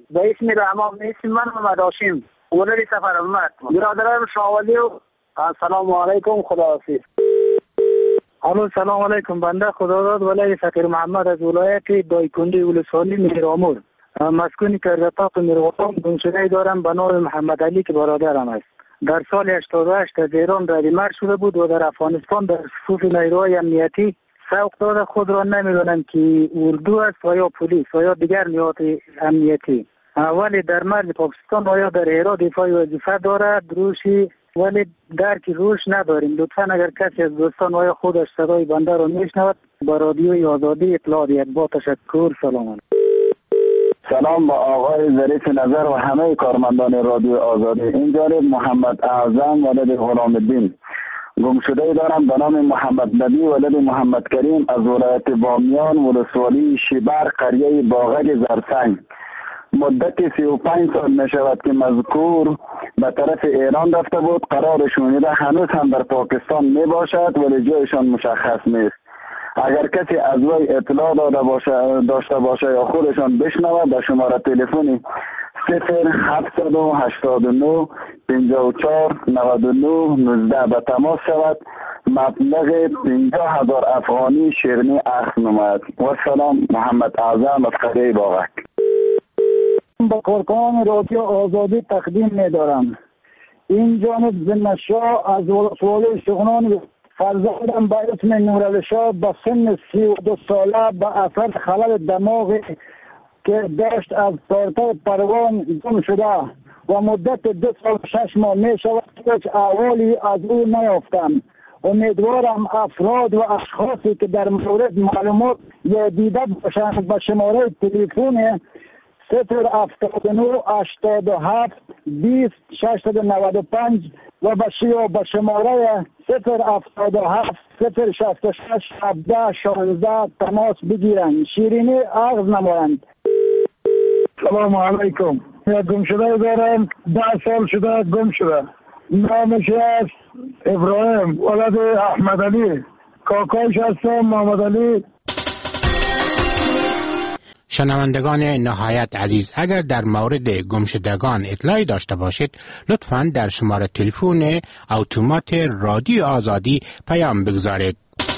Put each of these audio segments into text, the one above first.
به اسم رحمان، اسم من محمد هاشم ولد سفر احمد، برادرم شاولی. السلام علیکم، خداحافظ. الو سلام علیکم، بنده خداداد ولای فقیر محمد از ولایت دایکنډي ولسوالي میرامور، مسکن کرجتاق میرغلام گمشده دارم به نام محمد علی که برادرم است. در سال 88 از ایران ردیمرد شده بود و در افغانستان در صفوف نیروهای امنیتی سوق داده. خود را نمیدانم که اردو است و یا پلیس و یا دیگر نهاد امنیتی. ولی در مرز پاکستان و یا در هرات دفاعی وظیفه دارد روشی، ولی درک روش نداریم. لطفا اگر کسی از دوستان و یا خودش صدای بنده را میشنود با رادیوی آزادی اطلاع دهید. با تشکر. سلام علیکم. سلام با آقای ظریف نظر و همه کارمندان رادیو آزادی. این جانب محمد اعظم ولد غلام الدین، گمشده دارم به نام محمد نبی ولد محمد کریم از ولایت بامیان ولسوالی شیبر قریه باغک زرسنگ. مدت 35 سال می شود که مذکور به طرف ایران رفته بود. قرار شونیده هنوز هم در پاکستان می باشد ولی جایشان مشخص نیست. اگر کسی از وی اطلاع داشته باشه یا خودشان بشنود به شماره تلفنی 0789 54 99 19 به تماس شود. مبلغ 50,000 افغانی شیرینی اخذ نماید. و سلام، محمد اعظم از قریه باغک. با کارکنان رادیو آزادی تقدیم می دارم. این جانب زنشاه از ولسوالی شغنان، فرزندم به اسم نورعلی شاه به سن 32 ساله به اثر خلل دماغی که داشت از پارتای پروان گم شده و مدت 2 سال 6 ماه می شود که هیچ احوالی از او نیافتم. امیدوارم افراد و اشخاصی که در مورد معلومات یا دیده باشند به شماره تلفن 079 87 20 695 و به شماره 077 066 17 16 تماس بگیرند. شیرینی اخذ نمایند. سلام علیکم. گم شده دارم 10 سال شده گم شده. نامش است ابراهیم ولد احمد علی، کاکایش هستم محمد علی. شنوندگان نهایت عزیز، اگر در مورد گمشدگان اطلاعی داشته باشید لطفاً در شماره تلفن اتومات رادیو آزادی پیام بگذارید.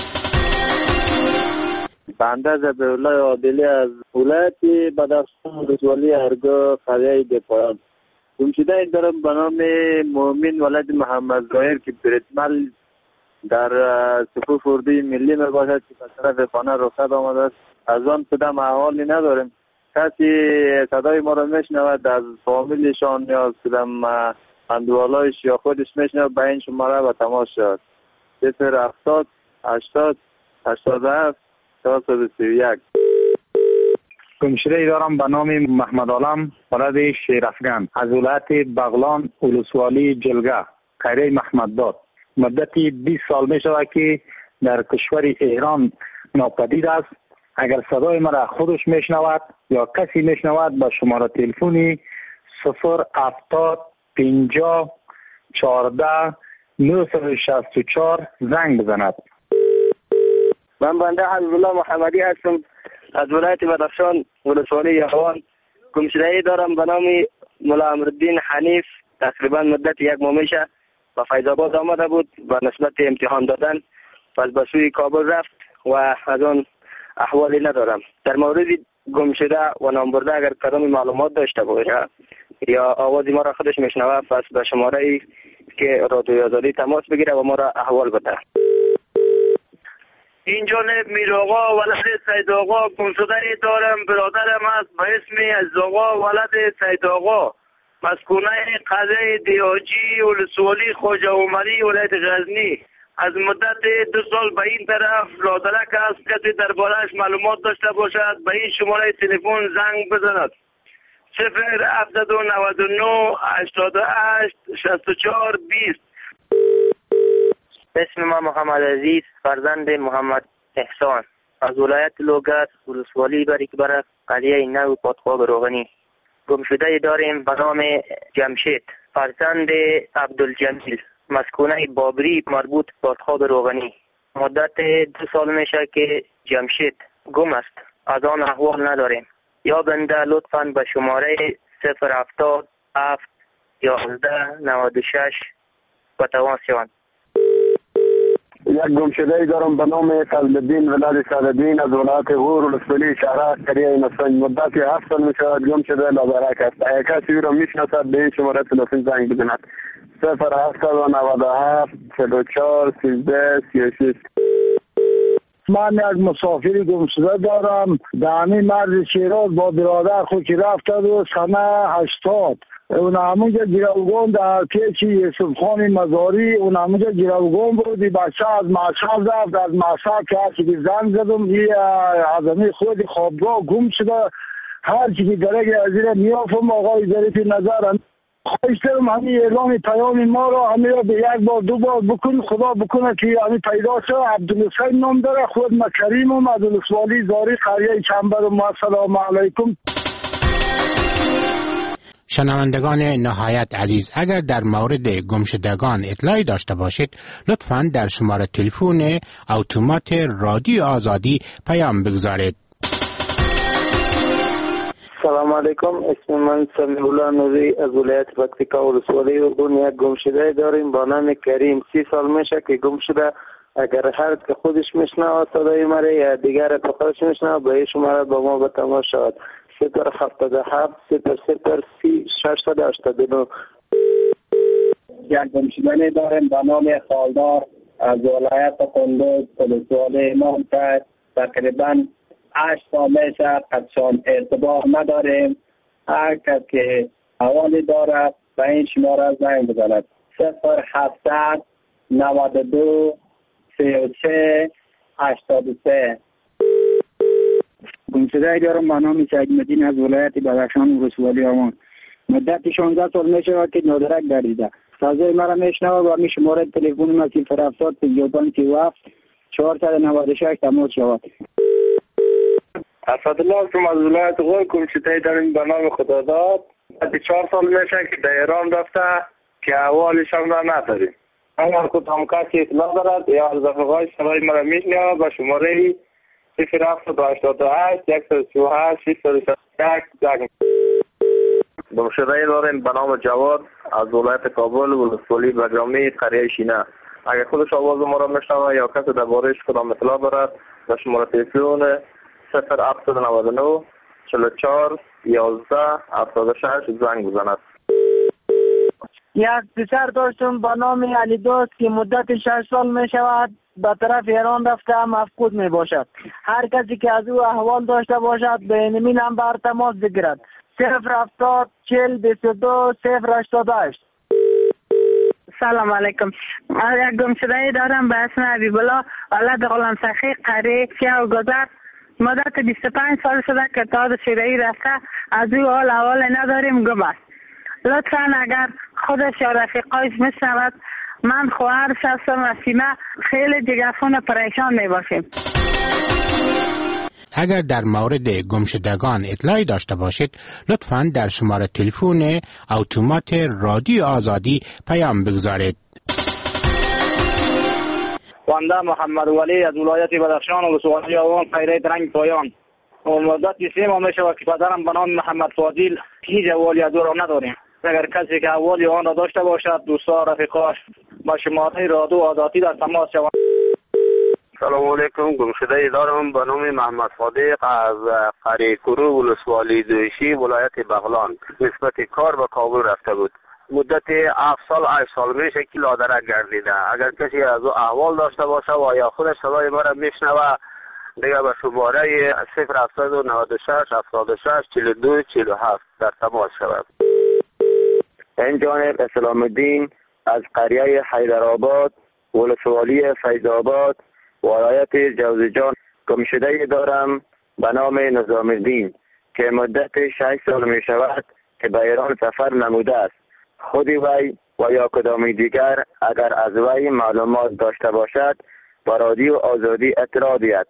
بنده ذبیحالله عادلی از ولایت بدخشان ولسوالی هرگاه قریه دپایان. گمشده دارم به نام مؤمن ولد محمد ظاهر که بریتمل در صفوف اردوی ملی می باشد که به طرف خانه رخصت آمده است. از آن قدم احوالی نداریم. کسی صدای ما را میشنود از فامیلشان یا از قدم اندوالایش یا خودش میشنود به این شماره به تماس شد. 070 80 87 431. گمشده دارم به نام محمد عالم ولد شیرافگان از ولایت بغلان ولسوالی جلگه قریه محمدداد. مدت 20 سال می شود که در کشور ایران ناپدید است. اگر صدای مرا خودش میشنود یا کسی میشنود به شماره تلفنی 070 50 14 964 زنگ بزند. من بنده حبیبالله محمدی هستم از ولایت بدخشان ولسوالی یحیی. گمشدگی دارم به نام مولا امرالدین حنیف. تقریبا مدت 1 ماه میشه به فیض آباد آمده بود و نسبت امتحان دادن پس به سوی کابل رفت و از آن احوالی ندارم. در مورد گم شده و نام برده اگر کدام معلومات داشته باشه یا آوازی ما را خودش میشنوه پس به شماره ای که رادیو آزادی تماس بگیره و ما را احوال بده. این جانب میر آقا ولد سید آقا گم شده دارم. برادرم است به اسم عزیز آقا ولد سید آقا، مسکونه قلعه دیاجی ولسوالی خواجه عمری ولایت غزنی. از مدت 2 سال به این طرف لادرک است. کسی درباره‌اش معلومات داشته باشد به این شماره تلفن زنگ بزند. 0799 88 64 20. اسم ما محمد عزیز فرزند محمد احسان از ولایت لوگرد ولسوالی بریکبر قریه نو پادخواه روغنی. گمشده داریم به نام جمشید فرزند عبدالجمیل، مسکونه بابری مربوط پادخواه روغنی. مدت 2 سال میشه که جمشید گم است. از آن احوال نداریم. یا بنده لطفاً به شماره 077 11 96 با تماس شوند. یک گمشده دارم به نام فضلالدین ولد سعدالدین از ولایت غور ولسوالی شهر قریه نسنج. مدت 7 سال می شود گمشده لابرک است. اگر کسی او را میشناسد به این شماره تلفن زنگ بزند 0797 44 13 36. من یک مسافری گمشده دارم در همین مرز شیراز با برادر خود که رفته و سنه 80 اون همونجا گیروگان در پیچ یوسف خان مزاری اون همونجا گیروگان بودی بچه از مشهد رفت از مشهد که هرچی که زنگ زدم این آدمی خود خوابگاه گم شده هرچی که درگه از این میافم آقای ظریف نظر خواهش دارم همین اعلام پیام ما رو همین رو به یک بار دو بار بکن خدا بکنه که همین پیدا شد. عبدالحسین نام داره خود مکریمم از ولسوالی زاری قریه چنبرم. السلام علیکم. شنوندگان نهایت عزیز، اگر در مورد گمشدگان اطلاعی داشته باشید لطفاً در شماره تلفن اتومات رادیو آزادی پیام بگذارید. سلام علیکم، اسم من سمیع الله نوری از ولایت پکتیکا ولسوالی اردن. یک گمشده داریم با نام کریم. 30 سال میشه که گم شده. اگر هر که خودش میشنوه صدای مرا یا دیگر پخوش میشنوه به این شماره با ما به تماس شود 077 00 689. یک گمشده داریم به نام خالدار از ولایت قندوز ولسوالی امام صاحب. تقریبا 8 سال میشه قدشان ارتباط نداریم. هر کس که حوالی دارد به این شماره زنگ بزند 0700 92 33 83. گمشده دارم به نام سیدالدین از ولایت بدخشان ولسوالی آمان. مدت 16 سال میشه که نادرک گردیده. صدای مرا میشنوه و می شماره تلفن ما 070 55 37 496 تماس شود. اسدالله هستم از ولایت غور. گمشده داریم به نام خداداد. 4 سال میشه که در ایران رفته که احوالش هم را نداریم. اگر کدام کسی اطلاع دارد یا از رفقای صدای مرا میشنوه به شماره 0788 138 661 زنگ. گمشده داریم به نام جواد از ولایت کابل ولسوالی بگرامی قریه شینه. اگر خودش آواز ما را میشنوه یا کسی درباره‌اش کدام اطلاع دارد به شماره تلفن 0799 44 11 76 زنگ بزند. یک پسر داشتم به نام علی دوست که مدت 6 سال می شود به طرف ایران رفته مفقود می باشد. هر کسی که از او احوال داشته باشد به این نمبر تماس بگیرد 070 40 22 088. سلام علیکم. یک گمشده دارم به اسم حبیبالله ولد غلام سخی قریه سیاه گذر. مدت 25 سال شده که تا شیرایی رفته از او حال نداریم گم است. لطفا اگر خودش یا رفیقایش میشنود من خواهرش هستم و سینه خیلی جگرخون پریشان می باشیم. اگر در مورد گمشدگان اطلاعی داشته باشید لطفاً در شماره تلفن اتومات رادیو آزادی پیام بگذارید. بنده محمد ولی از ولایت بدخشان ولسوالی آوان خیره درنگ پایان. مدت 3 ماه میشه که پدرم به نام محمد فاضل هیچ احوالی از او را نداریم. اگر کسی که احوالی آن را داشته باشد دوستا رفیقاش با شماره رادیو آزادی در تماس شوند. سلام علیکم. گمشده دارم به نام محمد صادق از قریه کرو ولسوالی دوشی ولایت بغلان. نسبت کار به کابل رفته بود. مدت 7 سال 8 سال میشه که لادرک گردیده. اگر کسی از او احوال داشته باشه و یا خودش صدای ما را میشنوه دیگه به شماره 0796 76 42 47 در تماس شود. این جانب اسلام الدین از قریه حیدرآباد ولسوالی فیض‌آباد ولایت جوزجان. گمشده دارم به نام نظام الدین که مدت 6 سال می شود که به ایران سفر نموده است. خود وی و یا کدام دیگر اگر از وی معلومات داشته باشد با رادیو آزادی اطلاع دهد.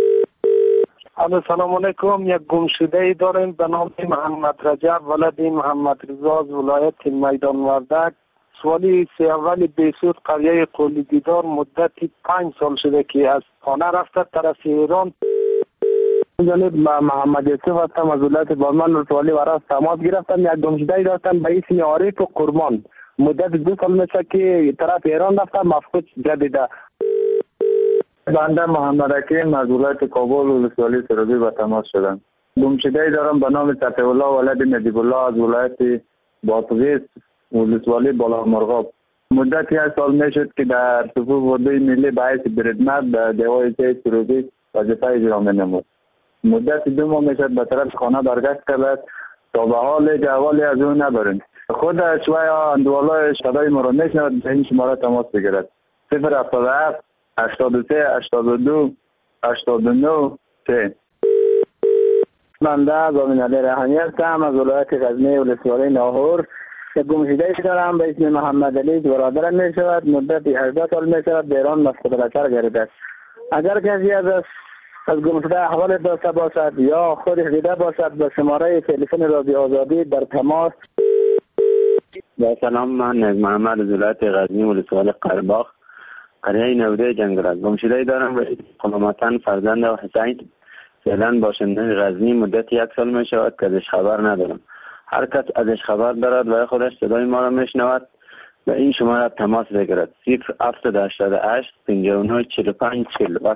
سلام علیکم. یک گمشده داریم به نام محمد رجب ولد محمد رضا از ولایت میدان وردک سوالی اول بیسود قریه قلی دیدار. مدتی 5 سال شده که از خانه رفته طرف ایران. جانب محمد یوسف هستم از ولایت بادمان ولسوالی وراس تماس گرفتم. یک گمشده‌ای داشتم به اسم عارف قربان، مدت 2 سال میشه که طرف ایران رفتم، مفقود جدیده. بنده محمد حکیم از ولایت کابل ولسوالی سرابی به تماس شدم. گمشده‌ای دارم به نام صفی الله ولد نجیب الله از ولایت بادغیس ولسوالی بالامرغاب. مدت 1 سال میشد که در صفوف اردوی ملی به حیث بردمت در دیوای سرابی وظیفه اجرا می‌نمود. مدت 2 ماه میشد به طرف خانه برگشت کرد تا به حال جوالی از او نداریم. خود شوی اندوالای صدای ما را میشنود به این شماره تماس بگیرد. 077 83 82 89 3. بنده زامین علی ریحانی هستم از ولایت غزنی ولسوالی ناهور. یک گمشده‌ای دارم به اسم محمد علی که برادرم می شود. مدت 18 سال می شود به ایران مفقود بشر گردیده است. اگر کسی از گمشده احوال داشته باشد یا خودش دیده باشد به شماره تلفن رادیو آزادی در تماس. با سلام، من محمد از ولایت غزنی ولسوالی قره‌باغ قریه نوده جنگرد. گمشده‌ای دارم به قلمتن فرزند و حسین، فعلا باشنده غزنی. مدت 1 سال می شود که ازش خبر ندارم. هر کس ازش خبر دارد و خودش صدای ما را میشنود به این شماره تماس بگیرد. 0788 59 45 40.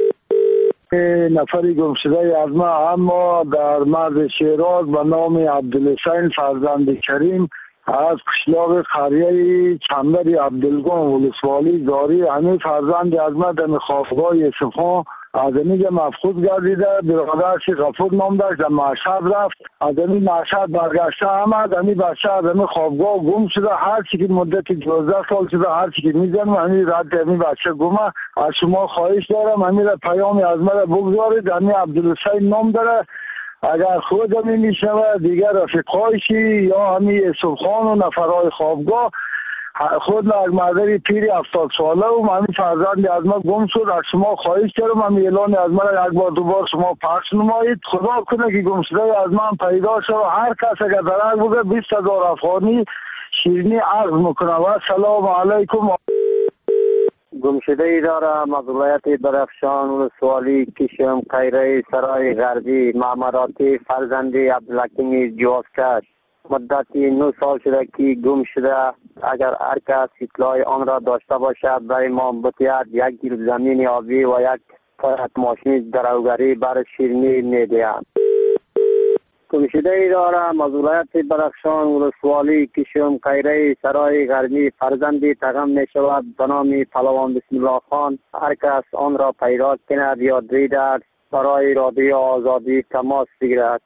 نفری گمشده از ما اما در مرز شیراز به نام عبدالحسین فرزند کریم از قشلاق قریه چنبری عبدالگون ولسوالی زاری، همین فرزند از ما در خوابگاه یوسفخان از اینجا مفقود گردیده. برادرش غفور نام داشت در مشهد رفت، از این مشهد برگشته آمد، همین بچه از این خوابگاه گم شده. هر چی که مدت 12 سال شده هر چی که میزنم همین رد همین بچه گمه. از شما خواهش دارم همین پیامی از من بگذارید. همین عبدالحسین نام داره، اگر خود همین میشنوه دیگر رفیقایشی یا همین یوسف خان و نفرهای خوابگاه خود یک مادری پیری 70 ساله و همین فرزندی از ما گم شد. از شما خواهش دارم همین اعلان از ما یک بار 2 بار شما پخش نمایید. خدا کنه که گمشده از من پیدا شد. هر کس اگر درک بوده 20,000 افغانی شیرینی عرض میکنه. و سلام علیکم. گمشده‌ای دارم از ولایت بدخشان ولسوالی کشم قیره سرای غربی معمراتی فرزندی عبدالحکیم جوازکش. مدتی 9 سال شده که گم شده. اگر هر کس اطلاع آن را داشته باشد برای ما بتیاد 1 کیلو زمین آبی و 1 تایت ماشین دروگری بر شیرینی میدهند. گمشده‌ای دارم از ولایت بدخشان ولسوالی کشم قیره سرای غربی فرزندی تغم می شود به نام پهلوان بسم الله خان. هر کس آن را پیدا کند یا دیدد برای رادیو آزادی تماس بگیرد.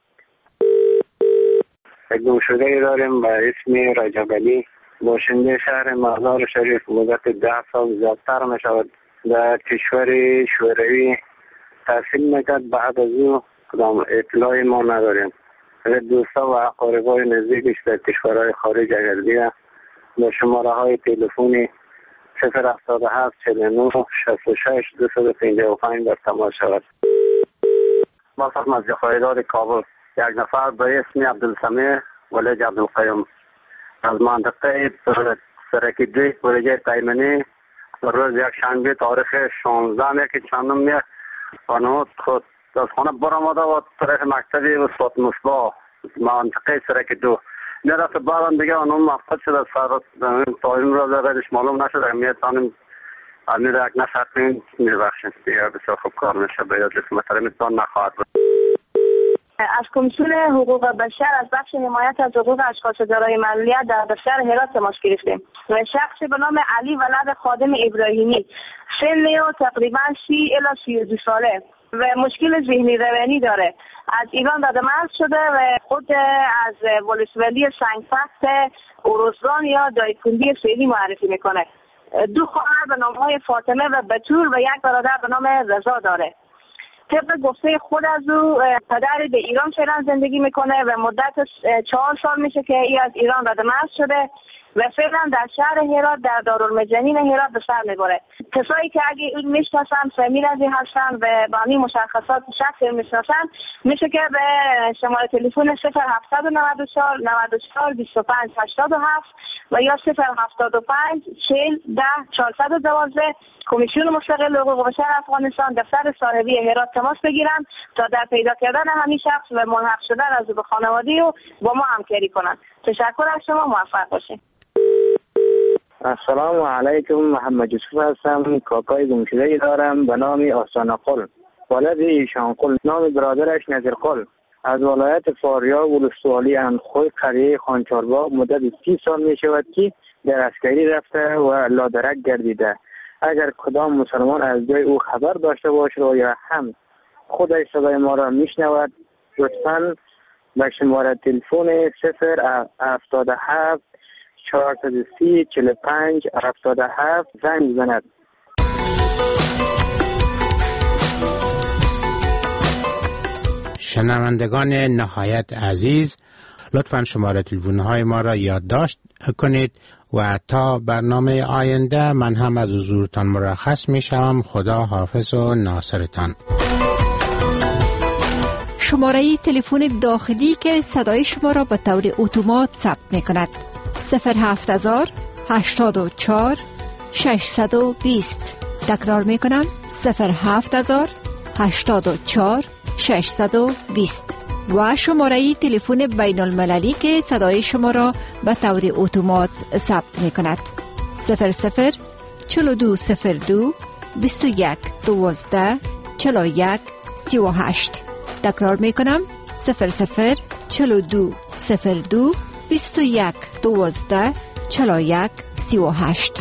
گمشده‌ای داریم به اسم رجب علی، باشنده شهر مزار شریف. مدت 10 سال زیادتر می شود در کشور شوروی تحصیل میکرد. بعد از او کدام اطلاعی ما نداریم. دوستا و اقاربای نزدیکش در کشورهای خارج اگر دیده با شماره های تلفنی 077 49 66 255 در تماس شود. ما از جخایداد کابل. یک نفر به اسم عبدالسمیع ولد عبدالقیوم از منطقه سرکی 2 پروژه تایمنی روز یکشنبه تاریخ 16 که چندم میاد آنها خود از خانه برآمده و طرف مکتبی استاد مصباح منطقه سرکی 2 میرفت. بعدم دیگه آنها مفقود شده. سر تایم را دردش معلوم نشده. میتونیم امیر یک نفر کنیم میبخشیم دیگه بسیار خوب کار میشه. باید محترم میتون نخواهد بود. از کمیسیون حقوق بشر از بخش حمایت از حقوق اشخاص دارای معلولیت در دفتر هرات تماس گرفتیم. و شخصی به نام علی ولد خادم ابراهیمی، سن او تقریبا 30 الی 32 ساله و مشکل ذهنی روانی داره. از ایران دادمرز شده و خود از ولسوالی سنگفخت اوروزگان یا دایکندی فعلی معرفی میکنه. 2 خواهر به نامهای فاطمه و بتول و 1 برادر به نام رضا داره. طبق گفته خود از او پدر به ایران فعلا زندگی میکنه و مدت 4 سال میشه که ای از ایران دادمرز شده و فعلا در شهر هرات در دارالمجانین هرات به سر میبره. کسایی که اگه اون میشناسن فامیل ازی هستن و با این مشخصات شخصی میشناسن میشه که به شماره تلفن 0794 94 25 87 و یا 075 40 10 412 کمیسیون مستقل حقوق بشر افغانستان دفتر صاحبی هرات تماس بگیرند تا در پیدا کردن همین شخص و ملحق شدن از به خانواده و با ما همکاری کنند. تشکر از شما، موفق باشید. السلام علیکم، محمد یوسف هستم. کاکای گمشده دارم به نام آسان قل، ولد ایشان قل، نام برادرش نظیر قل، از ولایت فاریاب ولسوالی اندخوی قریه خانچارباغ مدت 30 سال می شود که در عسکری رفته و لادرک گردیده. اگر کدام مسلمان از جای او خبر داشته باشد و یا هم خودش صدای ما را میشنود، لطفاً به شماره تلفن 077 430 45 77 زنگ زند. شنوندگان نهایت عزیز، لطفاً شماره تلفن‌های ما را یادداشت کنید و تا برنامه آینده من هم از حضورتان مرخص می شوم. خدا حافظ و ناصرتان. شماره تلفن داخلی که صدای شما را به طور اتومات ثبت می کند 07000 84 620. تکرار می کنم 07000 84 620 و شماره تلفن بین المللی که صدای شما را به طور اتومات ثبت می کند 00 4202 21 12 41 38. تکرار می کنم 00 4202 21 12 41 38.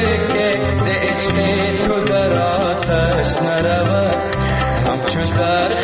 نرود همچون